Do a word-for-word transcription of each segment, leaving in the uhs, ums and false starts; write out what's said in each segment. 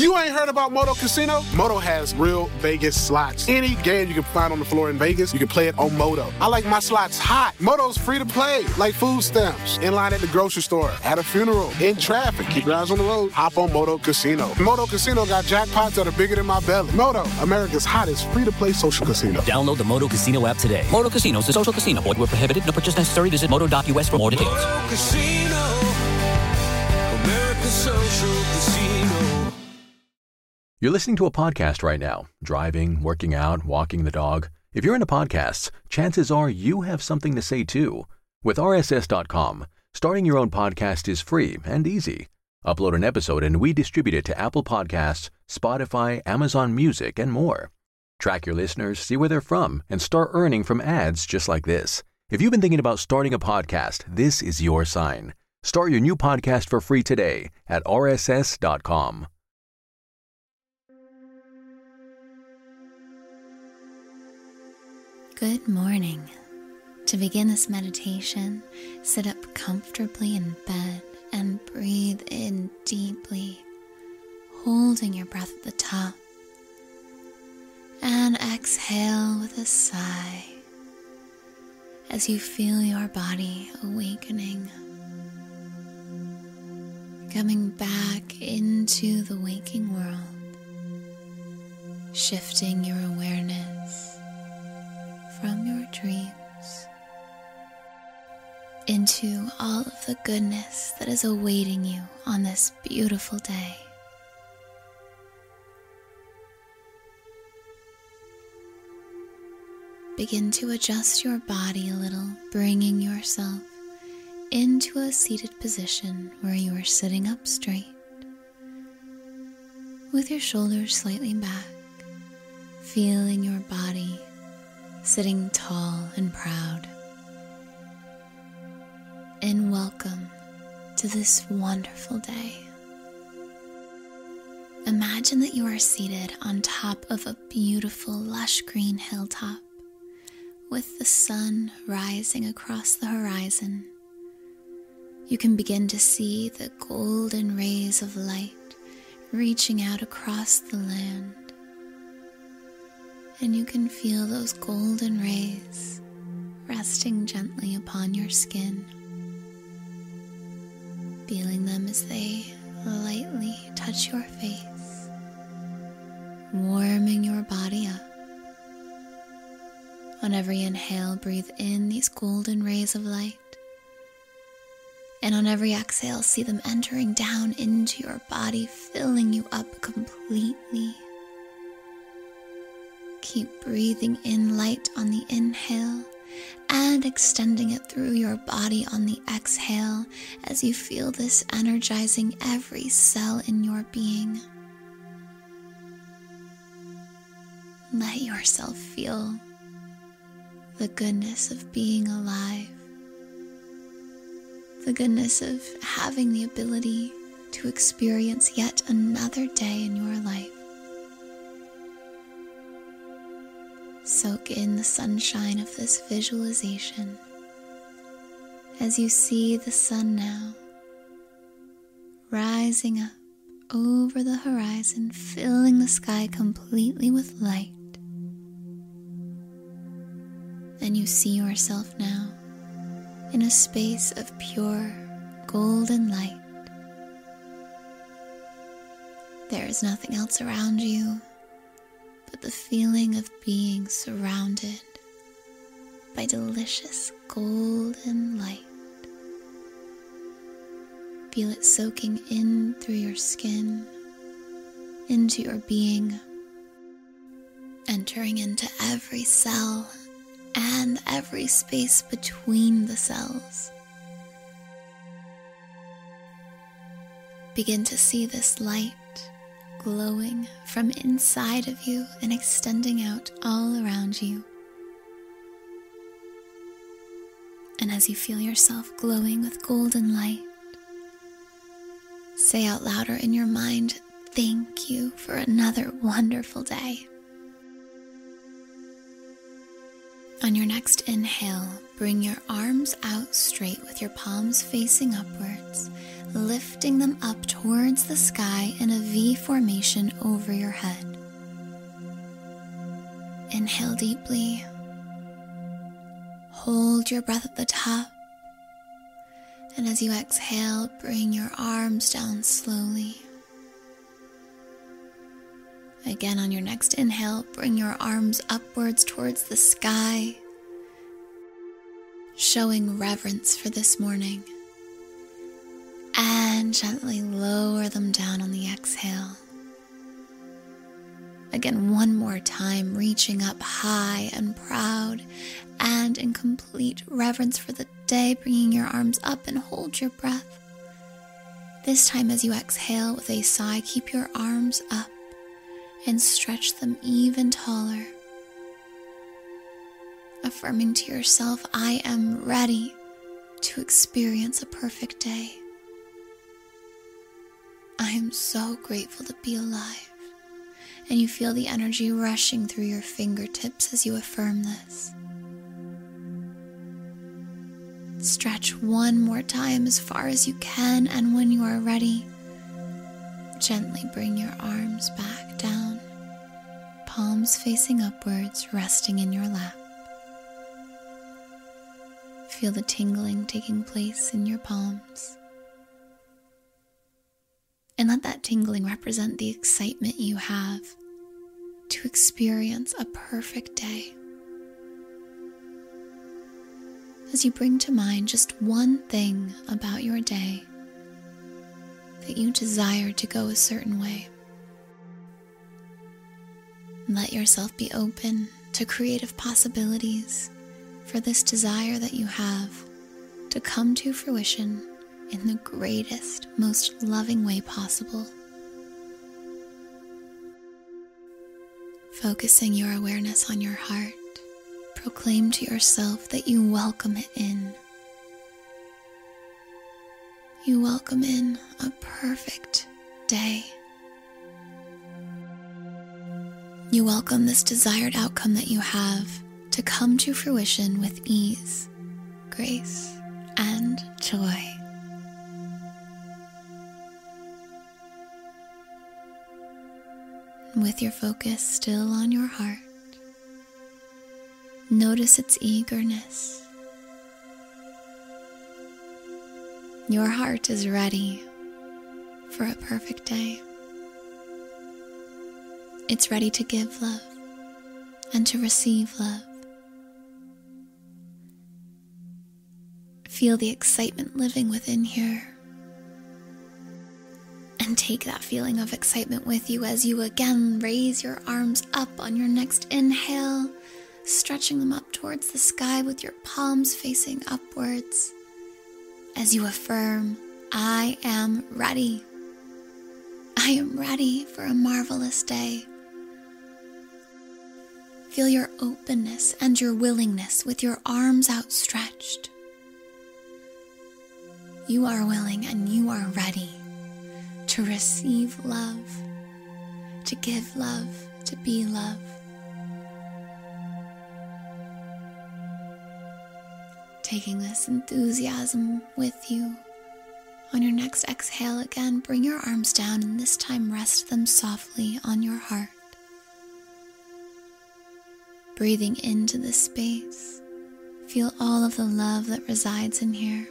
You ain't heard about Moto Casino? Moto has real Vegas slots. Any game you can find on the floor in Vegas, you can play it on Moto. I like my slots hot. Moto's free to play, like food stamps. In line at the grocery store, at a funeral, in traffic. Keep your eyes on the road. Hop on Moto Casino. Moto Casino got jackpots that are bigger than my belly. Moto, America's hottest free-to-play social casino. Download the Moto Casino app today. Moto Casino is a social casino. Void where prohibited. No purchase necessary. Visit moto dot U S for more details. Moto Casino, America's social casino. You're listening to a podcast right now. Driving, working out, walking the dog. If you're into podcasts, chances are you have something to say too. With R S S dot com, starting your own podcast is free and easy. Upload an episode and we distribute it to Apple Podcasts, Spotify, Amazon Music, and more. Track your listeners, see where they're from, and start earning from ads just like this. If you've been thinking about starting a podcast, this is your sign. Start your new podcast for free today at R S S dot com. Good morning. To begin this meditation, sit up comfortably in bed and breathe in deeply, holding your breath at the top. And exhale with a sigh as you feel your body awakening, coming back into the waking world, shifting your awareness from your dreams into all of the goodness that is awaiting you on this beautiful day. Begin to adjust your body a little, bringing yourself into a seated position where you are sitting up straight, with your shoulders slightly back, feeling your body sitting tall and proud. And welcome to this wonderful day. Imagine that you are seated on top of a beautiful lush green hilltop with the sun rising across the horizon. You can begin to see the golden rays of light reaching out across the land. And you can feel those golden rays resting gently upon your skin, feeling them as they lightly touch your face, warming your body up. On every inhale, breathe in these golden rays of light. And on every exhale, see them entering down into your body, filling you up completely. Keep breathing in light on the inhale and extending it through your body on the exhale as you feel this energizing every cell in your being. Let yourself feel the goodness of being alive, the goodness of having the ability to experience yet another day in your life. Soak in the sunshine of this visualization as you see the sun now rising up over the horizon, filling the sky completely with light. And you see yourself now in a space of pure golden light. There is nothing else around you but the feeling of being surrounded by delicious golden light. Feel it soaking in through your skin, into your being, entering into every cell and every space between the cells. Begin to see this light glowing from inside of you and extending out all around you. And as you feel yourself glowing with golden light, say out louder in your mind, "Thank you for another wonderful day." On your next inhale, bring your arms out straight with your palms facing upwards, lifting them up towards the sky in a V formation over your head. Inhale deeply. Hold your breath at the top. And as you exhale, bring your arms down slowly. Again, on your next inhale, bring your arms upwards towards the sky, showing reverence for this morning. And gently lower them down on the exhale. Again, one more time, reaching up high and proud and in complete reverence for the day, bringing your arms up and hold your breath. This time as you exhale with a sigh, keep your arms up and stretch them even taller. Affirming to yourself, I am ready to experience a perfect day. I am so grateful to be alive. And you feel the energy rushing through your fingertips as you affirm this. Stretch one more time as far as you can, and when you are ready, gently bring your arms back down, palms facing upwards, resting in your lap. Feel the tingling taking place in your palms. And let that tingling represent the excitement you have to experience a perfect day. As you bring to mind just one thing about your day that you desire to go a certain way, let yourself be open to creative possibilities for this desire that you have to come to fruition in the greatest, most loving way possible. Focusing your awareness on your heart, proclaim to yourself that you welcome it in. You welcome in a perfect day. You welcome this desired outcome that you have to come to fruition with ease, grace, and joy. With your focus still on your heart, notice its eagerness. Your heart is ready for a perfect day. It's ready to give love and to receive love. Feel the excitement living within here. And take that feeling of excitement with you as you again raise your arms up on your next inhale, stretching them up towards the sky with your palms facing upwards. As you affirm, I am ready. I am ready for a marvelous day. Feel your openness and your willingness with your arms outstretched. You are willing and you are ready to receive love, to give love, to be love. Taking this enthusiasm with you, on your next exhale again, bring your arms down and this time rest them softly on your heart. Breathing into this space, feel all of the love that resides in here.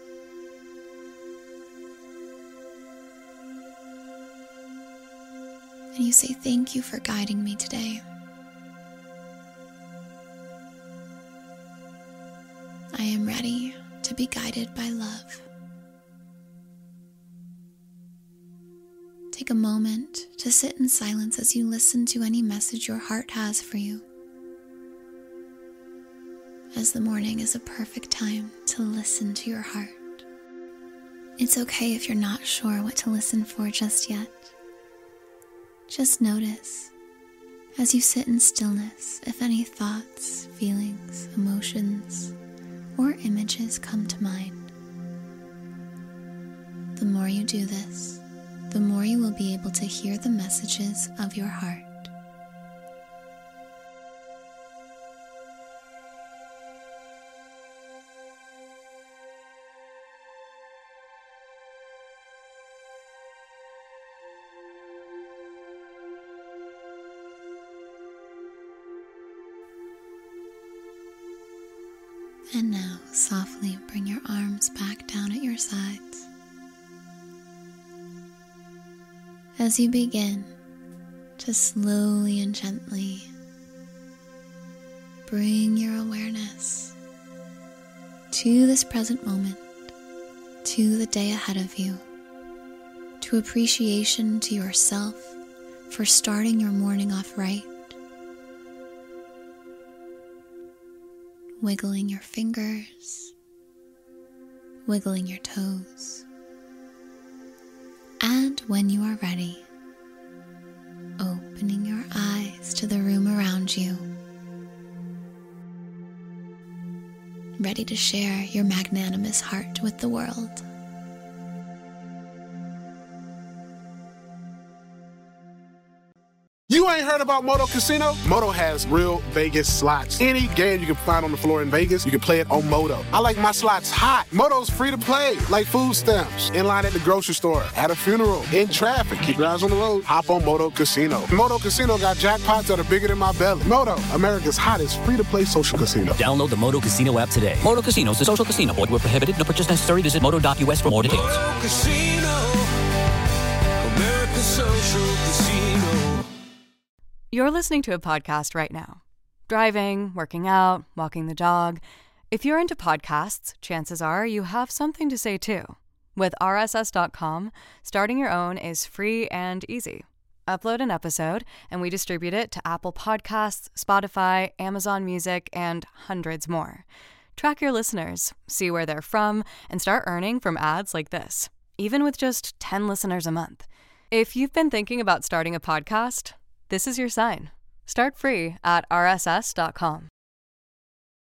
And you say, thank you for guiding me today. I am ready to be guided by love. Take a moment to sit in silence as you listen to any message your heart has for you. As the morning is a perfect time to listen to your heart. It's okay if you're not sure what to listen for just yet. Just notice, as you sit in stillness, if any thoughts, feelings, emotions, or images come to mind. The more you do this, the more you will be able to hear the messages of your heart. And now softly bring your arms back down at your sides. As you begin to slowly and gently bring your awareness to this present moment, to the day ahead of you, to appreciation to yourself for starting your morning off right, wiggling your fingers, wiggling your toes, and when you are ready, opening your eyes to the room around you, ready to share your magnanimous heart with the world. You ain't heard about Moto Casino? Moto has real Vegas slots. Any game you can find on the floor in Vegas, you can play it on Moto. I like my slots hot. Moto's free to play, like food stamps. In line at the grocery store, at a funeral, in traffic. Keep your eyes on the road. Hop on Moto Casino. Moto Casino got jackpots that are bigger than my belly. Moto, America's hottest free-to-play social casino. Download the Moto Casino app today. Moto Casino is a social casino. Void where prohibited. No purchase necessary. Visit moto dot u s for more details. Moto Casino, America's social casino. You're listening to a podcast right now. Driving, working out, walking the dog. If you're into podcasts, chances are you have something to say too. With R S S dot com, starting your own is free and easy. Upload an episode, and we distribute it to Apple Podcasts, Spotify, Amazon Music, and hundreds more. Track your listeners, see where they're from, and start earning from ads like this, even with just ten listeners a month. If you've been thinking about starting a podcast, this is your sign. Start free at R S S dot com.